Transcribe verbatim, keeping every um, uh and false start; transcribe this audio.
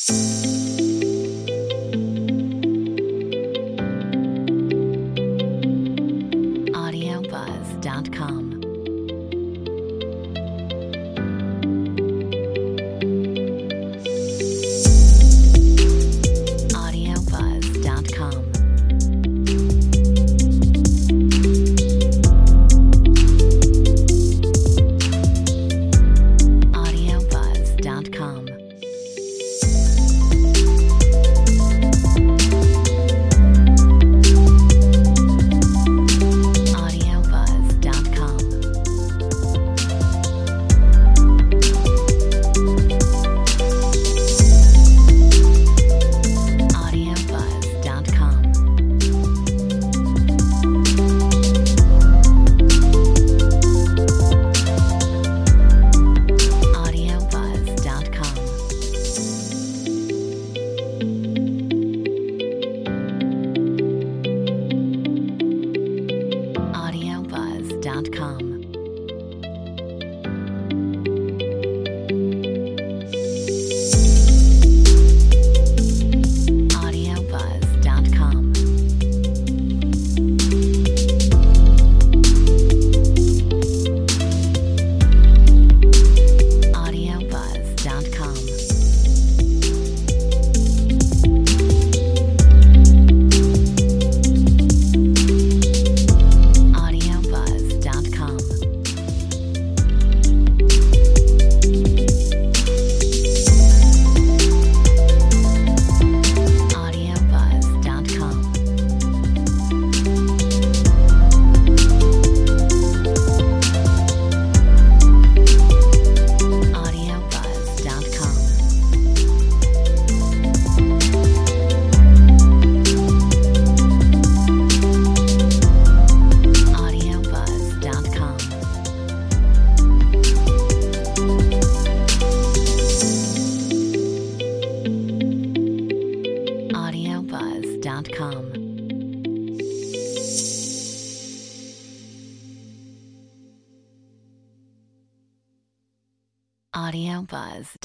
audio buzz dot com. audio buzz dot com. audio buzz dot com. Dot com. audio buzz dot com. audio buzz dot com. audio buzz dot com. audio buzz